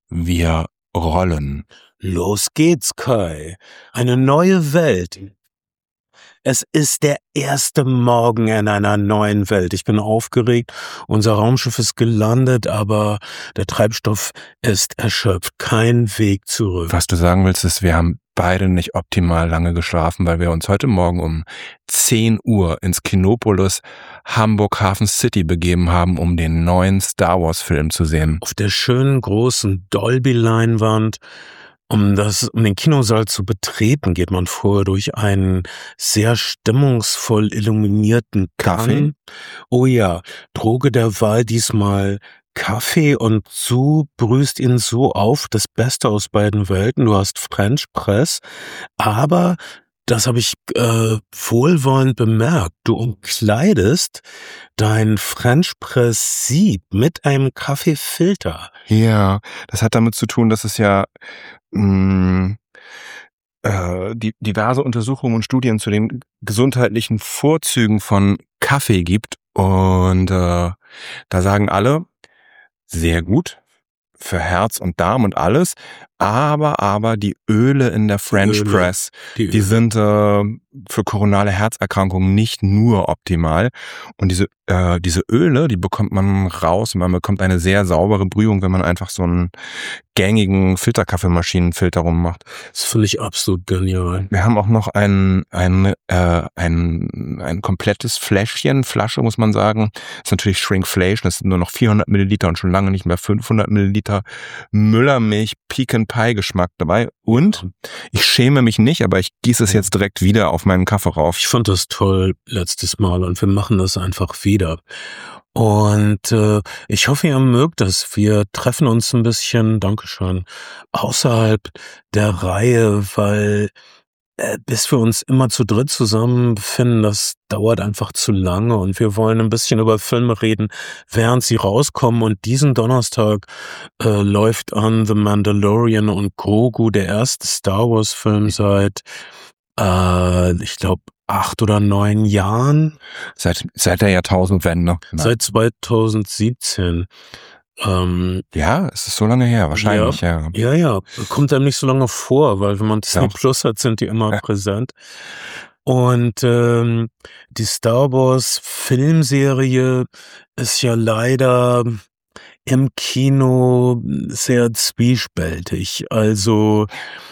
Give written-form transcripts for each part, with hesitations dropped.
Wir rollen. Los geht's, Kai. Eine neue Welt. Es ist der erste Morgen in einer neuen Welt. Ich bin aufgeregt. Unser Raumschiff ist gelandet, aber der Treibstoff ist erschöpft. Kein Weg zurück. Was du sagen willst, ist, wir haben beide nicht optimal lange geschlafen, weil wir uns heute Morgen um 10 Uhr ins Kinopolis Hamburg Hafen City begeben haben, um den neuen Star Wars Film zu sehen. Auf der schönen großen Dolby-Leinwand. Um den Kinosaal zu betreten, geht man vorher durch einen sehr stimmungsvoll illuminierten Kaffee? Oh ja, Droge der Wahl diesmal Kaffee, und du brühst ihn so auf, das Beste aus beiden Welten. Du hast French Press, aber das habe ich wohlwollend bemerkt. Du umkleidest dein French Press Sieb mit einem Kaffeefilter. Ja, das hat damit zu tun, dass es ja diverse Untersuchungen und Studien zu den gesundheitlichen Vorzügen von Kaffee gibt. Und da sagen alle, sehr gut für Herz und Darm und alles, aber die Öle in der French Press, die sind für koronale Herzerkrankungen nicht nur optimal. Und diese Öle, die bekommt man raus, und man bekommt eine sehr saubere Brühung, wenn man einfach so einen gängigen Filterkaffeemaschinenfilter rummacht. Das finde ich absolut genial. Wir haben auch noch ein komplettes Flasche, muss man sagen. Das ist natürlich Shrinkflation, das sind nur noch 400 Milliliter und schon lange nicht mehr 500 Milliliter Müllermilch Pecan Pie Geschmack dabei. Und ich schäme mich nicht, aber ich gieße es jetzt direkt wieder auf meinen Kaffee rauf. Ich fand das toll letztes Mal, und wir machen das einfach wieder. Und ich hoffe, ihr mögt das. Wir treffen uns ein bisschen, Dankeschön, außerhalb der Reihe, weil bis wir uns immer zu dritt zusammen befinden, das dauert einfach zu lange, und wir wollen ein bisschen über Filme reden, während sie rauskommen. Und diesen Donnerstag läuft an The Mandalorian und Grogu, der erste Star Wars Film seit ich glaube 8 oder 9 Jahren. Seit der Jahrtausendwende. Seit 2017. Ja, es ist so lange her, wahrscheinlich, ja. Ja, kommt einem nicht so lange vor, weil wenn man Disney Plus hat, sind die immer präsent. Und die Star Wars Filmserie ist ja leider im Kino sehr zwiespältig. Also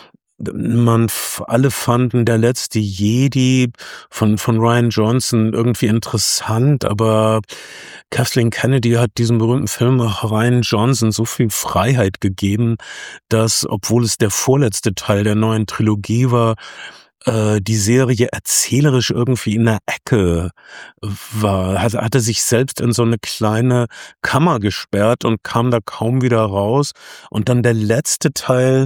alle fanden der letzte Jedi von Rian Johnson irgendwie interessant, aber Kathleen Kennedy hat diesem berühmten Film Rian Johnson so viel Freiheit gegeben, dass, obwohl es der vorletzte Teil der neuen Trilogie war, die Serie erzählerisch irgendwie in der Ecke war, hatte sich selbst in so eine kleine Kammer gesperrt und kam da kaum wieder raus. Und dann der letzte Teil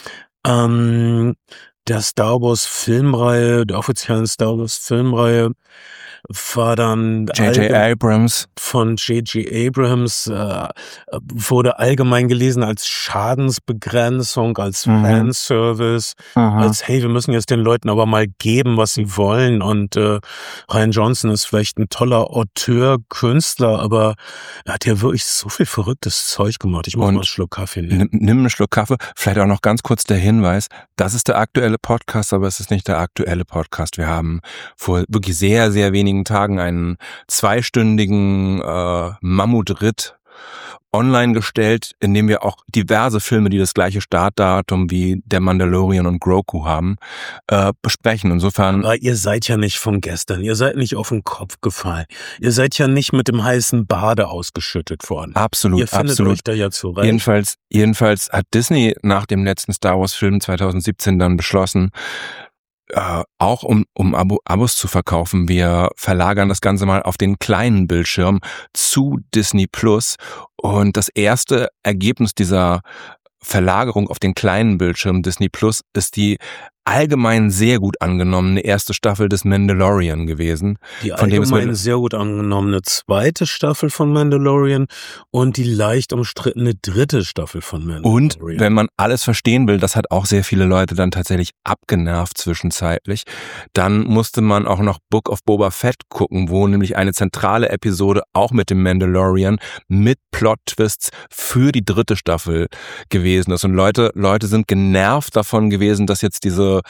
der Star Wars Filmreihe, der offiziellen Star Wars Filmreihe, war dann J.J. Abrams. Von J.J. Abrams, wurde allgemein gelesen als Schadensbegrenzung, als Fanservice, als hey, wir müssen jetzt den Leuten aber mal geben, was sie wollen. Und Rian Johnson ist vielleicht ein toller Auteur, Künstler, aber er hat ja wirklich so viel verrücktes Zeug gemacht. Ich muss mal einen Schluck Kaffee nehmen. Nimm einen Schluck Kaffee. Vielleicht auch noch ganz kurz der Hinweis, das ist der aktuelle Podcast, aber es ist nicht der aktuelle Podcast. Wir haben vor wirklich sehr, sehr wenigen Tagen einen 2-stündigen Mammutritt online gestellt, in dem wir auch diverse Filme, die das gleiche Startdatum wie der Mandalorian und Grogu haben, besprechen. Insofern. Aber ihr seid ja nicht von gestern. Ihr seid nicht auf den Kopf gefallen. Ihr seid ja nicht mit dem heißen Bade ausgeschüttet worden. Absolut, ihr findet absolut. Euch da ja zurecht. Jedenfalls hat Disney nach dem letzten Star Wars Film 2017 dann beschlossen, auch um Abos zu verkaufen, wir verlagern das Ganze mal auf den kleinen Bildschirm zu Disney Plus. Und das erste Ergebnis dieser Verlagerung auf den kleinen Bildschirm Disney Plus ist die allgemein sehr gut angenommene erste Staffel des Mandalorian gewesen. Die allgemein sehr gut angenommene zweite Staffel von Mandalorian und die leicht umstrittene dritte Staffel von Mandalorian. Und wenn man alles verstehen will, das hat auch sehr viele Leute dann tatsächlich abgenervt zwischenzeitlich, dann musste man auch noch Book of Boba Fett gucken, wo nämlich eine zentrale Episode auch mit dem Mandalorian mit Plot-Twists für die 3. Staffel gewesen ist. Und Leute sind genervt davon gewesen, dass jetzt diese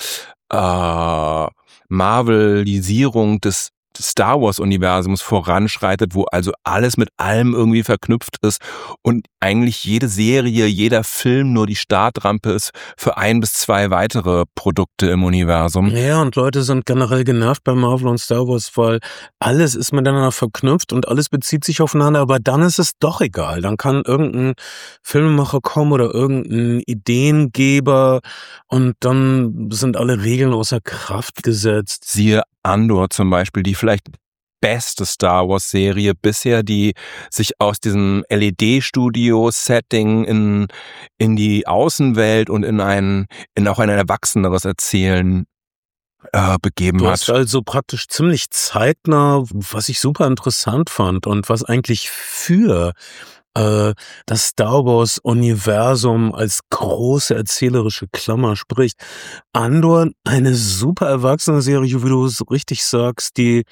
Marvelisierung des Star Wars Universums voranschreitet, wo also alles mit allem irgendwie verknüpft ist und eigentlich jede Serie, jeder Film nur die Startrampe ist für 1 bis 2 weitere Produkte im Universum. Ja, und Leute sind generell genervt bei Marvel und Star Wars, weil alles ist miteinander verknüpft und alles bezieht sich aufeinander, aber dann ist es doch egal. Dann kann irgendein Filmemacher kommen oder irgendein Ideengeber und dann sind alle Regeln außer Kraft gesetzt. Siehe Andor zum Beispiel, die vielleicht beste Star Wars Serie bisher, die sich aus diesem LED-Studio-Setting in die Außenwelt und in auch ein erwachseneres Erzählen begeben Du hat. hast also praktisch ziemlich zeitnah, was ich super interessant fand und was eigentlich für das Star Wars Universum als große erzählerische Klammer spricht. Andor, eine super erwachsene Serie, wie du es richtig sagst, die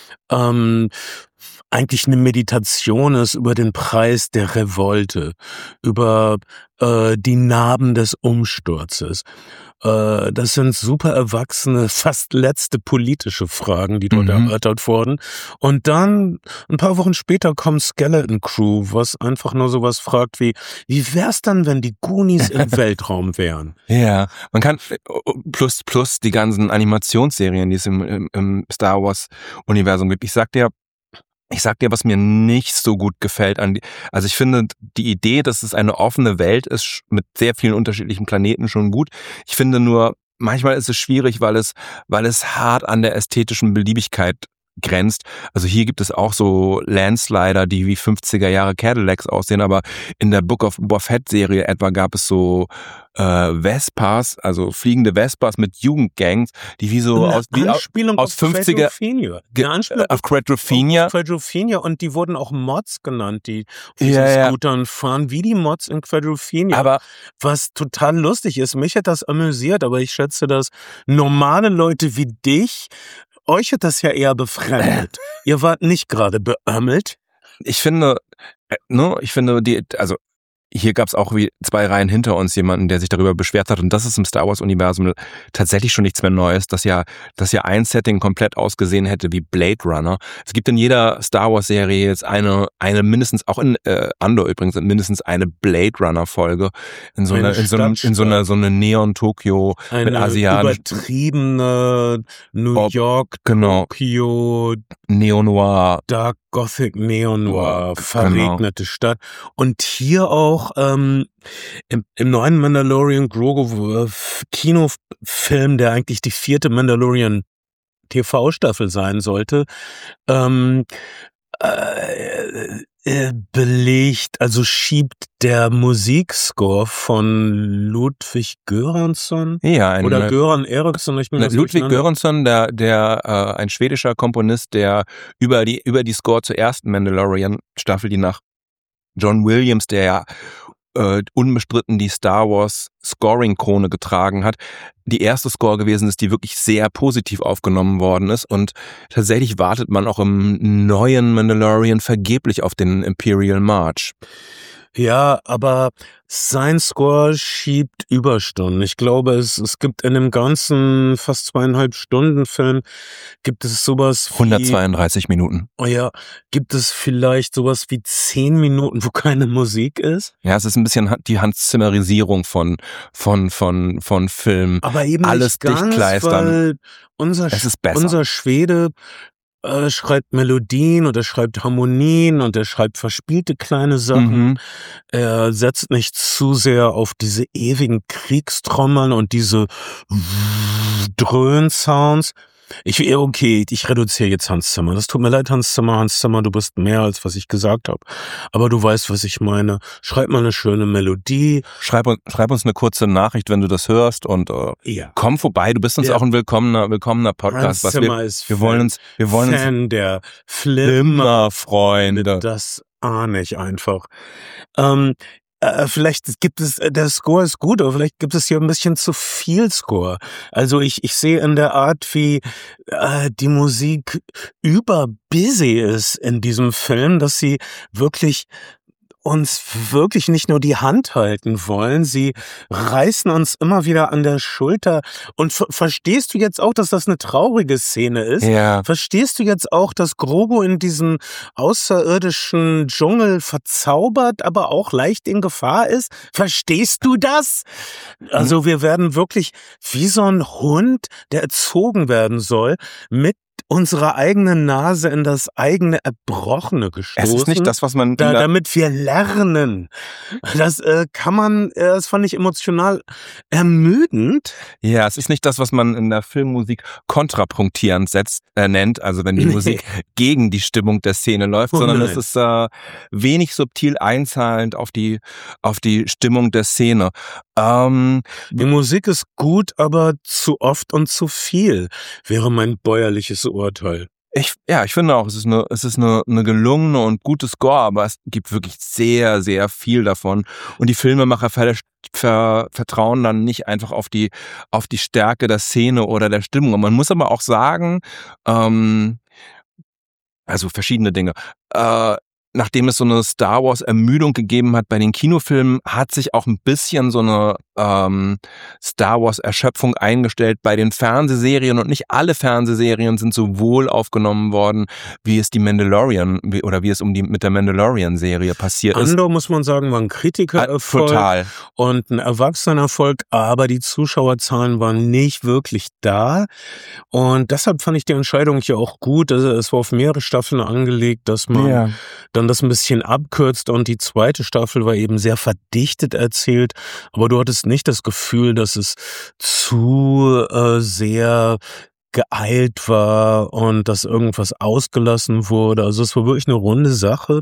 eigentlich eine Meditation ist über den Preis der Revolte, über die Narben des Umsturzes. Das sind super erwachsene, fast letzte politische Fragen, die dort erörtert wurden. Und dann, ein paar Wochen später, kommt Skeleton Crew, was einfach nur sowas fragt wie wär's dann, wenn die Goonies im Weltraum wären? Ja, man kann plus die ganzen Animationsserien, die es im Star Wars Universum gibt. Ich sag dir, was mir nicht so gut gefällt also ich finde die Idee, dass es eine offene Welt ist mit sehr vielen unterschiedlichen Planeten schon gut. Ich finde nur, manchmal ist es schwierig, weil es hart an der ästhetischen Beliebigkeit grenzt. Also hier gibt es auch so Landslider, die wie 50er Jahre Cadillacs aussehen, aber in der Book of Boba Fett Serie etwa gab es so Vespas, also fliegende Vespas mit Jugendgangs, die wie so aus 50er auf Quadrophenia, und die wurden auch Mods genannt, die auf diesen Scootern fahren, wie die Mods in Quadrophenia. Aber was total lustig ist, mich hat das amüsiert, aber ich schätze, dass normale Leute wie dich, euch hat das ja eher befremdet. Ihr wart nicht gerade beömmelt. Ich finde, also hier gab es auch wie 2 Reihen hinter uns jemanden, der sich darüber beschwert hat, und das ist im Star Wars Universum tatsächlich schon nichts mehr Neues, dass ja ein Setting komplett ausgesehen hätte wie Blade Runner. Es gibt in jeder Star Wars Serie jetzt eine mindestens, auch in Andor übrigens, mindestens eine Blade Runner Folge in so einer Neon Tokyo mit asiatisch übertriebene New York, Tokyo, Neo-Noir, Dark Gothic Neo-Noir, verregnete Stadt. Und hier auch im neuen Mandalorian Grogu Kinofilm, der eigentlich die 4. Mandalorian TV-Staffel sein sollte, belegt, also schiebt der Musikscore von Ludwig Göransson oder Göran Eriksson. Ludwig Göransson, der ein schwedischer Komponist, der über die Score zur ersten Mandalorian-Staffel, die nach John Williams, der ja unbestritten die Star Wars Scoring-Krone getragen hat, die erste Score gewesen ist, die wirklich sehr positiv aufgenommen worden ist, und tatsächlich wartet man auch im neuen Mandalorian vergeblich auf den Imperial March. Ja, aber sein Score schiebt Überstunden. Ich glaube, es gibt in dem ganzen fast 2,5 Stunden Film, gibt es sowas wie 132 Minuten. Oh ja, gibt es vielleicht sowas wie 10 Minuten, wo keine Musik ist? Ja, es ist ein bisschen die Hans-Zimmerisierung von Film. Aber eben alles nicht ganz, dichtkleistern. weil unser Schwede schreibt Melodien und er schreibt Harmonien und er schreibt verspielte kleine Sachen. Er setzt nicht zu sehr auf diese ewigen Kriegstrommeln und diese Dröhn-Sounds. Ich reduziere jetzt Hans Zimmer. Das tut mir leid, Hans Zimmer, du bist mehr als was ich gesagt habe. Aber du weißt, was ich meine. Schreib mal eine schöne Melodie. Schreib uns eine kurze Nachricht, wenn du das hörst, und komm vorbei. Du bist uns auch ein willkommener Podcast. Hans Zimmer ist wir wollen uns Fan der Flimmer-Freunde. Das ahne ich einfach. Vielleicht gibt es, der Score ist gut, aber vielleicht gibt es hier ein bisschen zu viel Score. Also ich sehe in der Art, wie die Musik überbusy ist in diesem Film, dass sie wirklich uns wirklich nicht nur die Hand halten wollen, sie reißen uns immer wieder an der Schulter. Und verstehst du jetzt auch, dass das eine traurige Szene ist? Ja. Verstehst du jetzt auch, dass Grogu in diesem außerirdischen Dschungel verzaubert, aber auch leicht in Gefahr ist? Verstehst du das? Also wir werden wirklich wie so ein Hund, der erzogen werden soll, mit unserer eigenen Nase in das eigene Erbrochene gestoßen. Es ist nicht das, was man... damit wir lernen. Das das fand ich emotional ermüdend. Ja, es ist nicht das, was man in der Filmmusik kontrapunktierend nennt, also wenn die Musik gegen die Stimmung der Szene läuft, sondern es ist wenig subtil einzahlend auf die Stimmung der Szene. Die Musik ist gut, aber zu oft und zu viel, wäre mein bäuerliches Urteil. Ich finde auch, es ist eine gelungene und gute Score, aber es gibt wirklich sehr, sehr viel davon. Und die Filmemacher vertrauen dann nicht einfach auf die Stärke der Szene oder der Stimmung. Und man muss aber auch sagen, also verschiedene Dinge. Nachdem es so eine Star Wars Ermüdung gegeben hat bei den Kinofilmen, hat sich auch ein bisschen so eine Star Wars Erschöpfung eingestellt bei den Fernsehserien, und nicht alle Fernsehserien sind so wohl aufgenommen worden, wie es mit der Mandalorian Serie passiert ist. Andor, muss man sagen, war ein Kritikererfolg. Total. Und ein Erwachsenerfolg, aber die Zuschauerzahlen waren nicht wirklich da. Und deshalb fand ich die Entscheidung hier auch gut. Also es war auf mehrere Staffeln angelegt, dass man dann das ein bisschen abkürzt, und die zweite Staffel war eben sehr verdichtet erzählt, aber du hattest nicht das Gefühl, dass es zu sehr geeilt war und dass irgendwas ausgelassen wurde. Also es war wirklich eine runde Sache.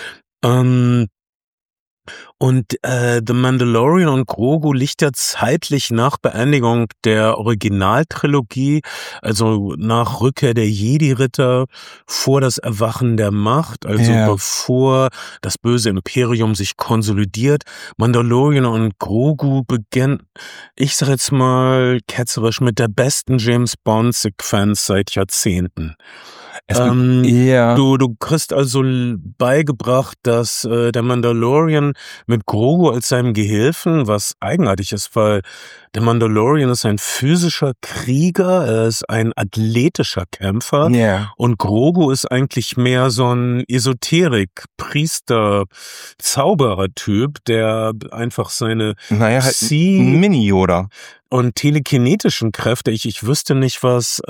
Und The Mandalorian und Grogu liegt ja zeitlich nach Beendigung der Originaltrilogie, also nach Rückkehr der Jedi-Ritter, vor das Erwachen der Macht, also bevor das böse Imperium sich konsolidiert. Mandalorian und Grogu beginnen, ich sag jetzt mal ketzerisch, mit der besten James-Bond-Sequenz seit Jahrzehnten. Du kriegst also beigebracht, dass der Mandalorian mit Grogu als seinem Gehilfen, was eigenartig ist, weil der Mandalorian ist ein physischer Krieger, er ist ein athletischer Kämpfer, und Grogu ist eigentlich mehr so ein Esoterik, Priester, Zauberer-Typ, der einfach seine Mini-Yoda und telekinetischen Kräfte, ich wüsste nicht, was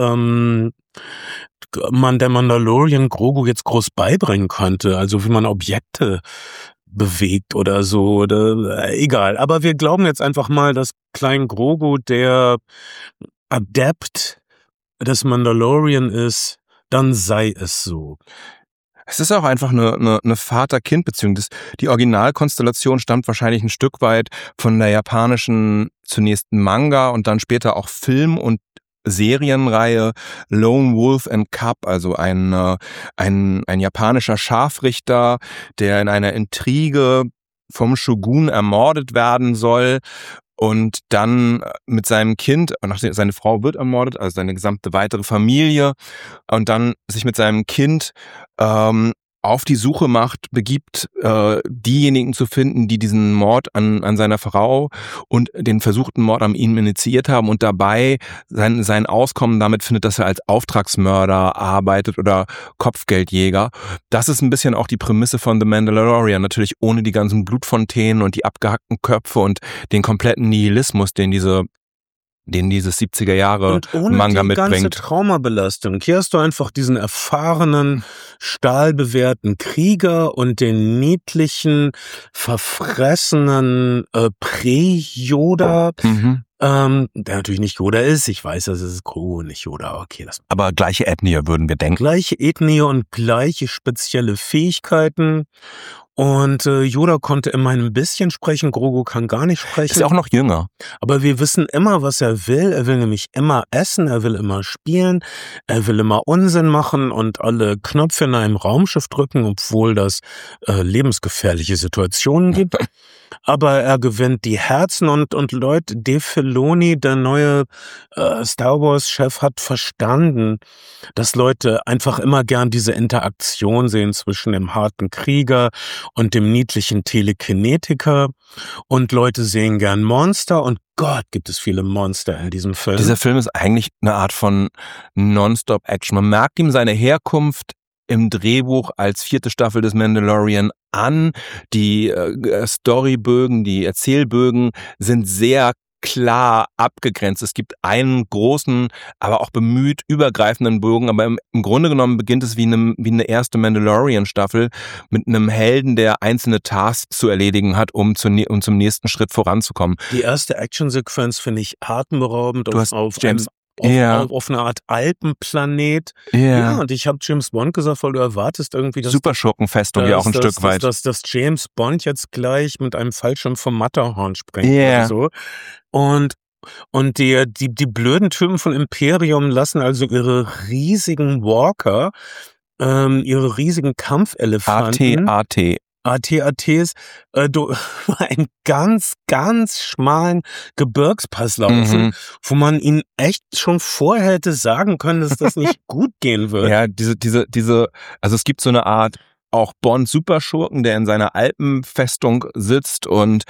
der Mandalorian Grogu jetzt groß beibringen könnte, also wie man Objekte bewegt oder so, oder egal. Aber wir glauben jetzt einfach mal, dass Klein Grogu der Adept des Mandalorian ist, dann sei es so. Es ist auch einfach eine Vater-Kind-Beziehung. Die Originalkonstellation stammt wahrscheinlich ein Stück weit von der japanischen zunächst Manga und dann später auch Film- und Serienreihe Lone Wolf and Cub, also ein japanischer Scharfrichter, der in einer Intrige vom Shogun ermordet werden soll und dann mit seinem Kind, seine Frau wird ermordet, also seine gesamte weitere Familie, und dann sich mit seinem Kind auf die Suche begibt, diejenigen zu finden, die diesen Mord an seiner Frau und den versuchten Mord an ihm initiiert haben, und dabei sein Auskommen damit findet, dass er als Auftragsmörder arbeitet oder Kopfgeldjäger. Das ist ein bisschen auch die Prämisse von The Mandalorian, natürlich ohne die ganzen Blutfontänen und die abgehackten Köpfe und den kompletten Nihilismus, den dieses 70er Jahre Manga mitbringt. Und ohne die ganze Traumabelastung. Hier hast du einfach diesen erfahrenen, stahlbewehrten Krieger und den niedlichen, verfressenen Prä-Yoda, der natürlich nicht Yoda ist. Ich weiß, das ist Grogu, nicht Yoda. Okay, aber gleiche Ethnie, würden wir denken. Gleiche Ethnie und gleiche spezielle Fähigkeiten. Und Yoda konnte immerhin ein bisschen sprechen, Grogu kann gar nicht sprechen. Ist ja auch noch jünger. Aber wir wissen immer, was er will. Er will nämlich immer essen, er will immer spielen, er will immer Unsinn machen und alle Knöpfe in einem Raumschiff drücken, obwohl das lebensgefährliche Situationen gibt. Aber er gewinnt die Herzen und Leute, Dave Filoni, der neue Star Wars-Chef, hat verstanden, dass Leute einfach immer gern diese Interaktion sehen zwischen dem harten Krieger und dem niedlichen Telekinetiker. Und Leute sehen gern Monster und Gott, gibt es viele Monster in diesem Film. Dieser Film ist eigentlich eine Art von Non-Stop-Action. Man merkt ihm seine Herkunft im Drehbuch als 4. Staffel des Mandalorian an. Die Storybögen, die Erzählbögen sind sehr klar abgegrenzt. Es gibt einen großen, aber auch bemüht übergreifenden Bogen, aber im Grunde genommen beginnt es wie eine erste Mandalorian-Staffel mit einem Helden, der einzelne Tasks zu erledigen hat, um zum nächsten Schritt voranzukommen. Die erste Actionsequenz finde ich atemberaubend auf eine Art Alpenplanet. Ja, und ich habe James Bond gesagt, weil du erwartest irgendwie, dass Superschurkenfestung ja auch ein Stück weit. Dass James Bond jetzt gleich mit einem Fallschirm vom Matterhorn springt oder so. Und die blöden Typen von Imperium lassen also ihre riesigen Walker, ihre riesigen Kampfelefanten. AT-ATs einen ganz, ganz schmalen Gebirgspass laufen, wo man ihnen echt schon vorher hätte sagen können, dass das nicht gut gehen wird. Ja, also es gibt so eine Art auch Bond-Superschurken, der in seiner Alpenfestung sitzt und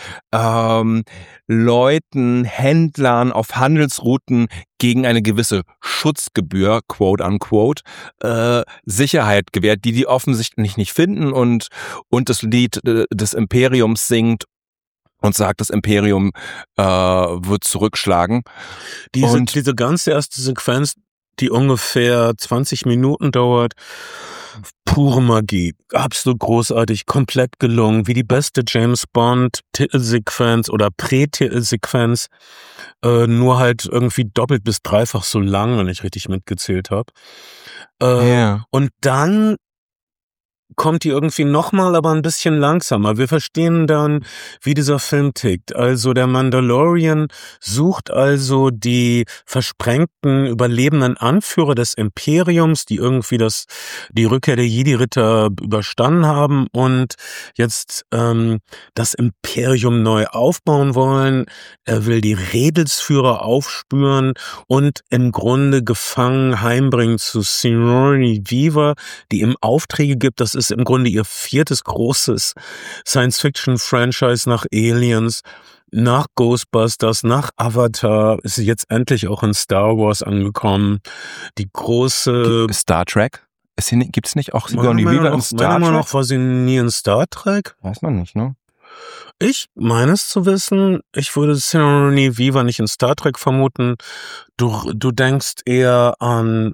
Leuten, Händlern auf Handelsrouten gegen eine gewisse Schutzgebühr, quote unquote, Sicherheit gewährt, die offensichtlich nicht finden und das Lied des Imperiums singt und sagt, das Imperium wird zurückschlagen. Diese ganze erste Sequenz, die ungefähr 20 Minuten dauert, pure Magie, absolut großartig, komplett gelungen, wie die beste James Bond Titelsequenz oder Prä-Titelsequenz, nur halt irgendwie doppelt bis dreifach so lang, wenn ich richtig mitgezählt habe. Und dann kommt die irgendwie nochmal, aber ein bisschen langsamer. Wir verstehen dann, wie dieser Film tickt. Also der Mandalorian sucht also die versprengten, überlebenden Anführer des Imperiums, die irgendwie die Rückkehr der Jedi-Ritter überstanden haben und jetzt das Imperium neu aufbauen wollen. Er will die Rädelsführer aufspüren und im Grunde gefangen heimbringen zu Sigourney Weaver, die ihm Aufträge gibt. Das ist im Grunde ihr 4. großes Science-Fiction-Franchise nach Aliens, nach Ghostbusters, nach Avatar, ist sie jetzt endlich auch in Star Wars angekommen. Die große Star Trek? Gibt's nicht auch Sigourney Weaver in Star Trek? Noch war sie nie in Star Trek? Weiß man nicht, ne? Ich meine es zu wissen, ich würde Sigourney Weaver nicht in Star Trek vermuten. Du denkst eher an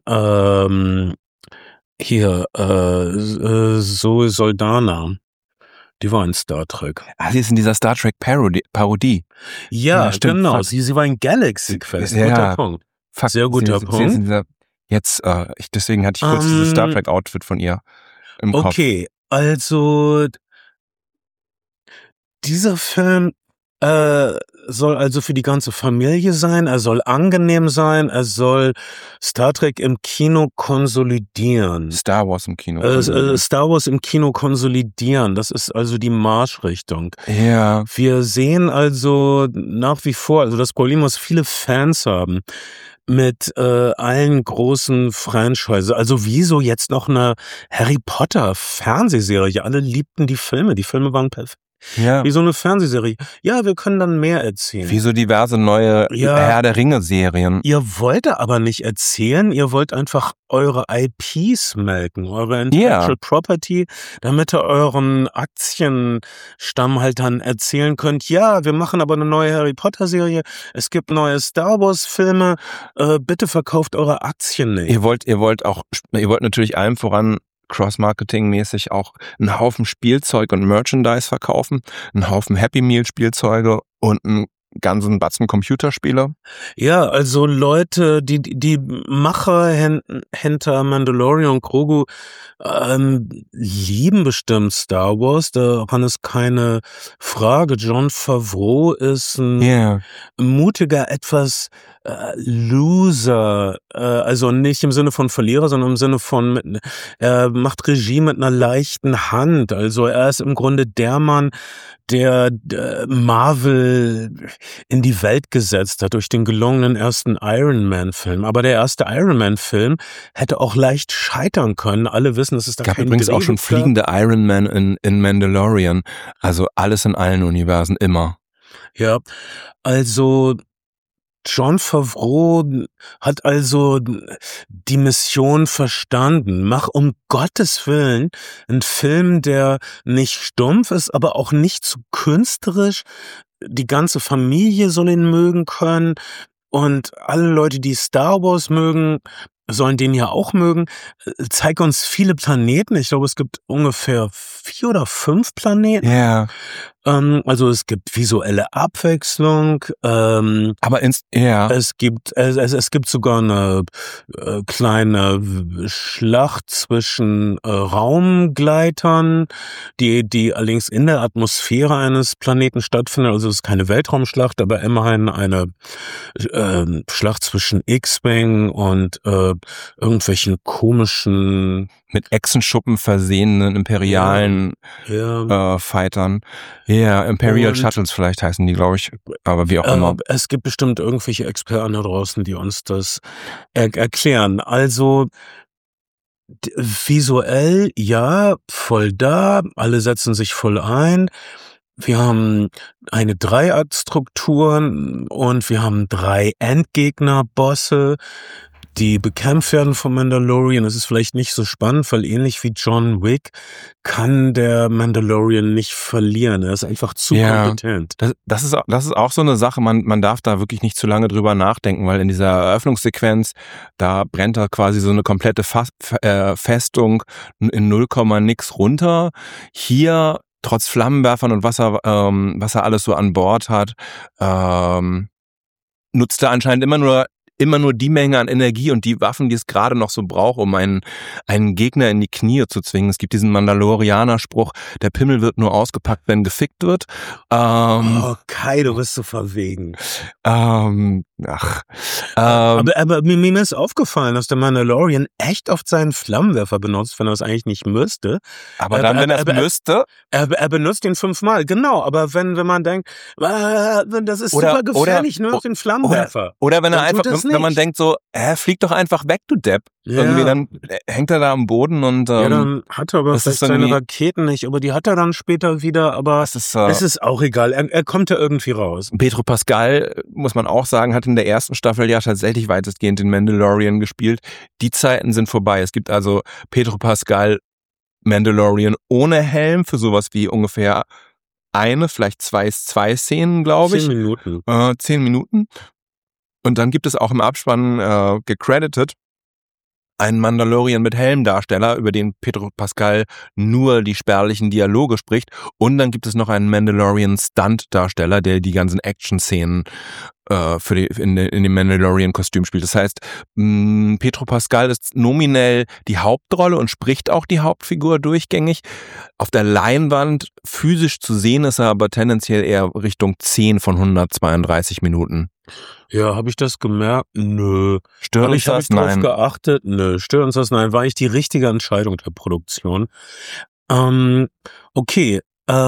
Zoe Saldana. Die war in Star Trek. Sie ist in dieser Star Trek Parodie. Ja, stimmt, genau. Sie war in Galaxy Quest. Guter Punkt. Sehr guter Punkt. Deswegen hatte ich kurz dieses Star Trek Outfit von ihr im Kopf. Okay, also dieser Film soll also für die ganze Familie sein, er soll angenehm sein, er soll Star Trek im Kino konsolidieren. Star Wars im Kino konsolidieren, das ist also die Marschrichtung. Ja. Wir sehen also nach wie vor, also das Problem, was viele Fans haben, mit allen großen Franchises, also wieso jetzt noch eine Harry Potter Fernsehserie? Alle liebten die Filme waren perfekt. Ja. Wie so eine Fernsehserie. Ja, wir können dann mehr erzählen. Wie so diverse neue Herr der Ringe-Serien. Ihr wollt aber nicht erzählen, ihr wollt einfach eure IPs melken, eure Intellectual Property, damit ihr euren Aktienstamm halt dann erzählen könnt, ja, wir machen aber eine neue Harry Potter-Serie, es gibt neue Star Wars-Filme, bitte verkauft eure Aktien nicht. Ihr wollt natürlich allem voran Cross-Marketing-mäßig auch einen Haufen Spielzeug und Merchandise verkaufen, einen Haufen Happy Meal-Spielzeuge und einen ganzen Batzen Computerspiele. Ja, also Leute, die Macher hinter Mandalorian und Grogu lieben bestimmt Star Wars, daran ist keine Frage. Jon Favreau ist ein mutiger, etwas Loser, also nicht im Sinne von Verlierer, sondern im Sinne von er macht Regie mit einer leichten Hand. Also er ist im Grunde der Mann, der Marvel in die Welt gesetzt hat durch den gelungenen ersten Iron Man-Film. Aber der erste Iron Man-Film hätte auch leicht scheitern können. Alle wissen, dass es da gab kein übrigens auch schon Drehbuch gab. fliegende Iron Man in Mandalorian. Also alles in allen Universen, immer. Ja, also Jon Favreau hat also die Mission verstanden. Mach um Gottes Willen einen Film, der nicht stumpf ist, aber auch nicht zu künstlerisch. Die ganze Familie soll ihn mögen können und alle Leute, die Star Wars mögen, sollen den ja auch mögen. Zeig uns viele Planeten. Ich glaube, es gibt ungefähr 4 oder 5 Planeten. Ja. Also es gibt visuelle Abwechslung. Aber es gibt sogar eine kleine Schlacht zwischen Raumgleitern, die allerdings in der Atmosphäre eines Planeten stattfindet. Also es ist keine Weltraumschlacht, aber immerhin eine Schlacht zwischen X-Wing und irgendwelchen komischen mit Echsenschuppen versehenen imperialen Fightern. Ja, Imperial Shuttles vielleicht heißen die, glaube ich. Aber wie auch immer. Es gibt bestimmt irgendwelche Experten da draußen, die uns das erklären. Also visuell, ja, voll da. Alle setzen sich voll ein. Wir haben eine Dreiaktstruktur und wir haben 3 Endgegner-Bosse, die bekämpft werden vom Mandalorian. Das ist vielleicht nicht so spannend, weil ähnlich wie John Wick kann der Mandalorian nicht verlieren. Er ist einfach zu kompetent. Das ist auch so eine Sache, man darf da wirklich nicht zu lange drüber nachdenken, weil in dieser Eröffnungssequenz, da brennt er quasi so eine komplette Festung in 0, nix runter. Hier, trotz Flammenwerfern und was er alles so an Bord hat, nutzt er anscheinend immer nur die Menge an Energie und die Waffen, die es gerade noch so braucht, um einen Gegner in die Knie zu zwingen. Es gibt diesen Mandalorianer-Spruch, der Pimmel wird nur ausgepackt, wenn gefickt wird. Kai, du bist so verwegen. Aber mir ist aufgefallen, dass der Mandalorian echt oft seinen Flammenwerfer benutzt, wenn er es eigentlich nicht müsste. Aber wenn er es müsste? Er benutzt ihn 5-mal, genau. Aber wenn man denkt, das ist super gefährlich, nur noch den Flammenwerfer. Oder wenn er einfach, wenn man denkt so, flieg doch einfach weg, du Depp. Ja. Irgendwie dann hängt er da am Boden und dann hat er aber vielleicht seine Raketen nicht, aber die hat er dann später wieder, aber es ist auch egal, er kommt ja irgendwie raus. Pedro Pascal, muss man auch sagen, hat in der ersten Staffel ja tatsächlich weitestgehend den Mandalorian gespielt. Die Zeiten sind vorbei. Es gibt also Pedro Pascal Mandalorian ohne Helm für sowas wie ungefähr vielleicht zwei Szenen, glaube ich. 10 Minuten. 10 Minuten. Und dann gibt es auch im Abspann gecredited einen Mandalorian mit Helmdarsteller, über den Pedro Pascal nur die spärlichen Dialoge spricht. Und dann gibt es noch einen Mandalorian-Stunt-Darsteller, der die ganzen Action-Szenen in dem Mandalorian-Kostüm spielt. Das heißt, Pedro Pascal ist nominell die Hauptrolle und spricht auch die Hauptfigur durchgängig. Auf der Leinwand physisch zu sehen ist er aber tendenziell eher Richtung 10 von 132 Minuten. Ja, habe ich das gemerkt? Nö. Stört uns das? Nein. Habe ich drauf geachtet? Nö. Stört uns das? Nein. War eigentlich die richtige Entscheidung der Produktion. Okay.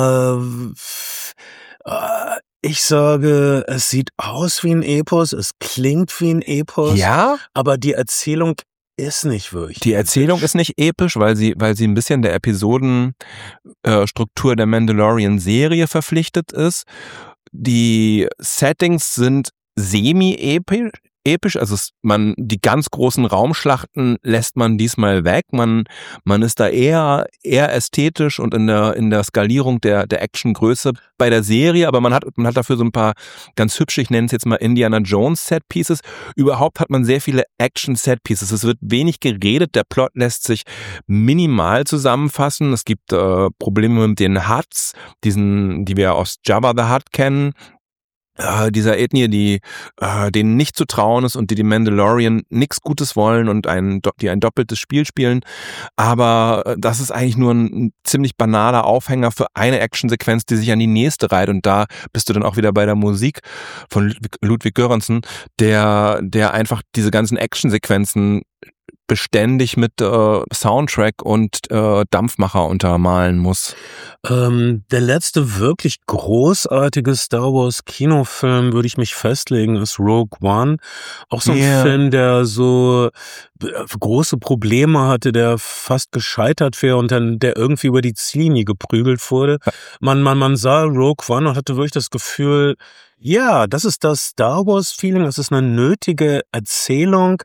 Ich sage, es sieht aus wie ein Epos, es klingt wie ein Epos. Ja? Aber die Erzählung ist nicht wirklich. Die Erzählung ist nicht episch, weil sie ein bisschen der Episodenstruktur der Mandalorian-Serie verpflichtet ist. Die Settings sind semi-episch, also die ganz großen Raumschlachten lässt man diesmal weg. Man ist da eher ästhetisch und in der Skalierung der Actiongröße bei der Serie, aber man hat dafür so ein paar ganz hübsche, ich nenne es jetzt mal Indiana Jones Set-Pieces. Überhaupt hat man sehr viele Action-Set-Pieces. Es wird wenig geredet, der Plot lässt sich minimal zusammenfassen. Es gibt Probleme mit den Hutts, die wir aus Jabba the Hutt kennen. dieser Ethnie, denen nicht zu trauen ist und die dem Mandalorian nichts Gutes wollen und die ein doppeltes Spiel spielen. Aber das ist eigentlich nur ein ziemlich banaler Aufhänger für eine Actionsequenz, die sich an die nächste reiht. Und da bist du dann auch wieder bei der Musik von Ludwig Göransson, der einfach diese ganzen Actionsequenzen beständig mit Soundtrack und Dampfmacher untermalen muss. Der letzte wirklich großartige Star Wars Kinofilm, würde ich mich festlegen, ist Rogue One. Auch so ein Film, der so große Probleme hatte, der fast gescheitert wäre und dann der irgendwie über die Ziellinie geprügelt wurde. Man sah Rogue One und hatte wirklich das Gefühl, ja, das ist das Star Wars Feeling, das ist eine nötige Erzählung.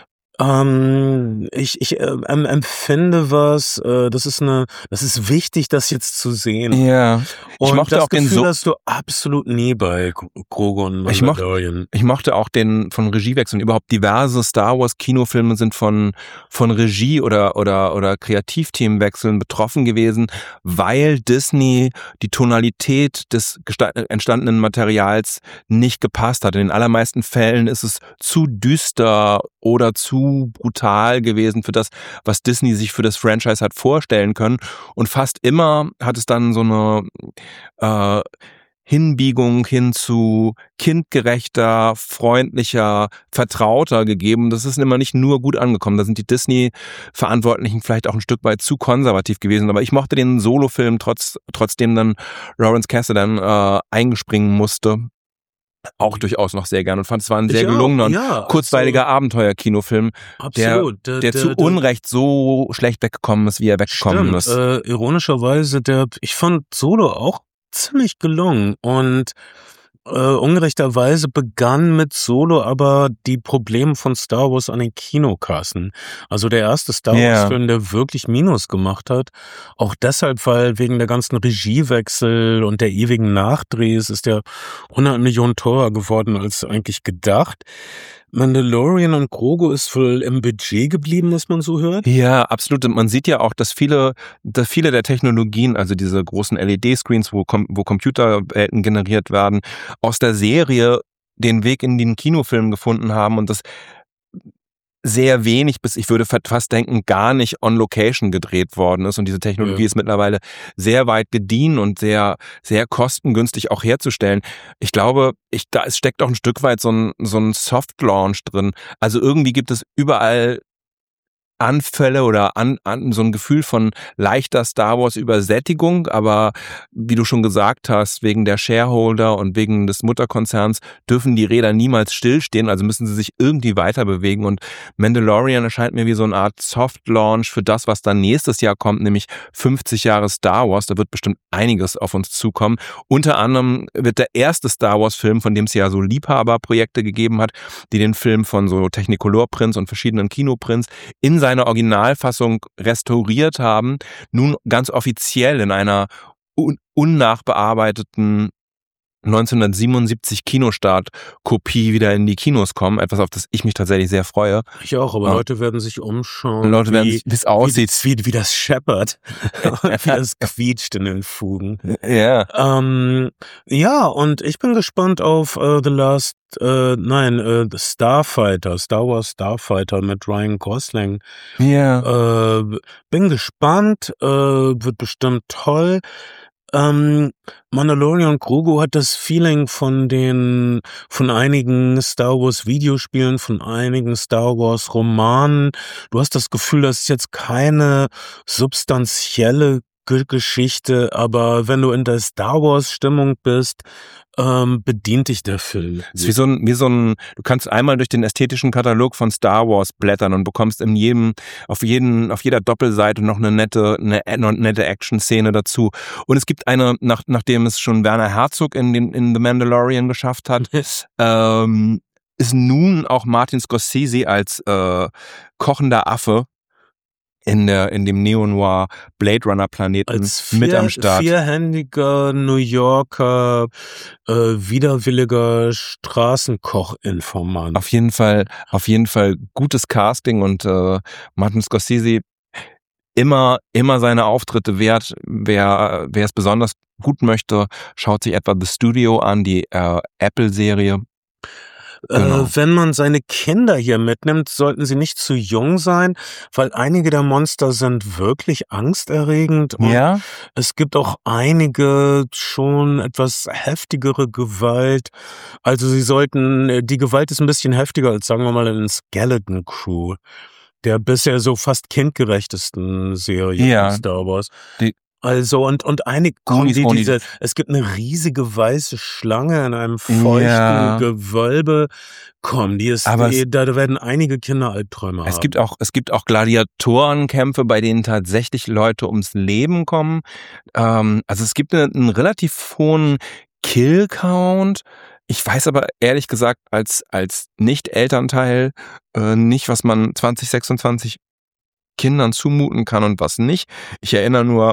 Ich empfinde das ist wichtig, das jetzt zu sehen. Ja. Und mochte das auch Gefühl hast du absolut nie bei Grogu und Mandalorian. Ich mochte auch den von Regiewechseln. Überhaupt diverse Star Wars Kinofilme sind von Regie oder Kreativteamwechseln betroffen gewesen, weil Disney die Tonalität des entstandenen Materials nicht gepasst hat. In den allermeisten Fällen ist es zu düster oder zu brutal gewesen für das, was Disney sich für das Franchise hat vorstellen können. Und fast immer hat es dann so eine Hinbiegung hin zu kindgerechter, freundlicher, vertrauter gegeben. Das ist immer nicht nur gut angekommen. Da sind die Disney-Verantwortlichen vielleicht auch ein Stück weit zu konservativ gewesen. Aber ich mochte den Solo-Film trotzdem dann Lawrence Kasdan eingespringen musste. Auch durchaus noch sehr gern und fand, es war ein sehr gelungener und kurzweiliger Abenteuer-Kinofilm, der zu Unrecht so schlecht weggekommen ist, wie er weggekommen ist. Ironischerweise, ich fand Solo auch ziemlich gelungen und ungerechterweise begann mit Solo aber die Probleme von Star Wars an den Kinokassen. Also der erste Star Wars-Film, der wirklich Minus gemacht hat. Auch deshalb, weil wegen der ganzen Regiewechsel und der ewigen Nachdrehs ist der 100 Millionen teurer geworden als eigentlich gedacht. Mandalorian und Grogu ist wohl im Budget geblieben, was man so hört? Ja, absolut. Man sieht ja auch, dass viele der Technologien, also diese großen LED-Screens, wo Computerwelten generiert werden, aus der Serie den Weg in den Kinofilm gefunden haben und das sehr wenig bis, ich würde fast denken, gar nicht on Location gedreht worden ist. Und diese Technologie ist mittlerweile sehr weit gediehen und sehr, sehr kostengünstig auch herzustellen. Ich glaube, es steckt auch ein Stück weit so ein Soft-Launch drin. Also irgendwie gibt es überall Anfälle oder so ein Gefühl von leichter Star Wars Übersättigung, aber wie du schon gesagt hast, wegen der Shareholder und wegen des Mutterkonzerns dürfen die Räder niemals stillstehen, also müssen sie sich irgendwie weiter bewegen und Mandalorian erscheint mir wie so eine Art Soft Launch für das, was dann nächstes Jahr kommt, nämlich 50 Jahre Star Wars, da wird bestimmt einiges auf uns zukommen. Unter anderem wird der erste Star Wars Film, von dem es ja so Liebhaberprojekte gegeben hat, die den Film von so Technicolor-Prints und verschiedenen Kinoprints in seine Originalfassung restauriert haben, nun ganz offiziell in einer unnachbearbeiteten 1977 Kinostart-Kopie wieder in die Kinos kommen. Etwas, auf das ich mich tatsächlich sehr freue. Ich auch, aber Leute werden sich umschauen. Wie es aussieht. Wie das scheppert. Wie das quietscht in den Fugen. Ja. Ja, und ich bin gespannt auf Star Wars Starfighter mit Ryan Gosling. Ja. Bin gespannt, wird bestimmt toll. Mandalorian und Grogu hat das Feeling von einigen Star Wars Videospielen, von einigen Star Wars Romanen. Du hast das Gefühl, das ist jetzt keine substanzielle Geschichte, aber wenn du in der Star Wars Stimmung bist, bedient dich der Film. Es ist wie so ein, du kannst einmal durch den ästhetischen Katalog von Star Wars blättern und bekommst auf jeder Doppelseite noch eine nette Action-Szene dazu. Und es gibt nachdem es schon Werner Herzog in The Mandalorian geschafft hat, ist nun auch Martin Scorsese als kochender Affe in dem Neo-Noir Blade Runner Planeten mit am Start. Vierhändiger New Yorker, widerwilliger Straßenkochinformant. Auf jeden Fall gutes Casting und Martin Scorsese immer seine Auftritte wert. Wer es besonders gut möchte, schaut sich etwa The Studio an, die Apple-Serie. Genau. Wenn man seine Kinder hier mitnimmt, sollten sie nicht zu jung sein, weil einige der Monster sind wirklich angsterregend und Ja, es gibt auch einige schon etwas heftigere Gewalt. Also die Gewalt ist ein bisschen heftiger als, sagen wir mal, in Skeleton Crew, der bisher so fast kindgerechtesten Serie von ja, Star Wars. die Also und einige Goonies ohne es gibt eine riesige weiße Schlange in einem feuchten ja, Gewölbe. aber Da werden einige Kinder Albträume es haben. gibt auch Gladiatorenkämpfe, bei denen tatsächlich Leute ums Leben kommen. Also es gibt einen relativ hohen Kill-Count. Ich weiß aber ehrlich gesagt als Nicht-Elternteil nicht, was man 2026 Kindern zumuten kann und was nicht. Ich erinnere nur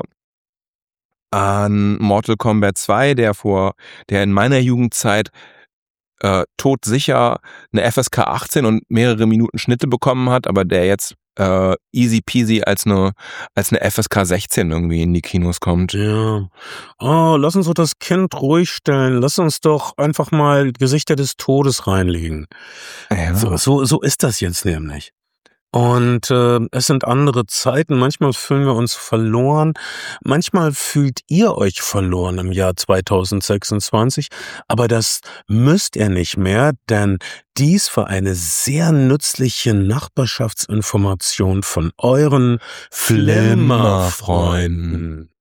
an Mortal Kombat 2, der in meiner Jugendzeit todsicher eine FSK 18 und mehrere Minuten Schnitte bekommen hat, aber der jetzt easy peasy als eine FSK 16 irgendwie in die Kinos kommt. Ja. Oh, lass uns doch das Kind ruhig stellen. Lass uns doch einfach mal Gesichter des Todes reinlegen. Ja. So ist das jetzt nämlich. Und es sind andere Zeiten. Manchmal fühlen wir uns verloren. Manchmal fühlt ihr euch verloren im Jahr 2026. Aber das müsst ihr nicht mehr, denn dies war eine sehr nützliche Nachbarschaftsinformation von euren Flimmerfreunden.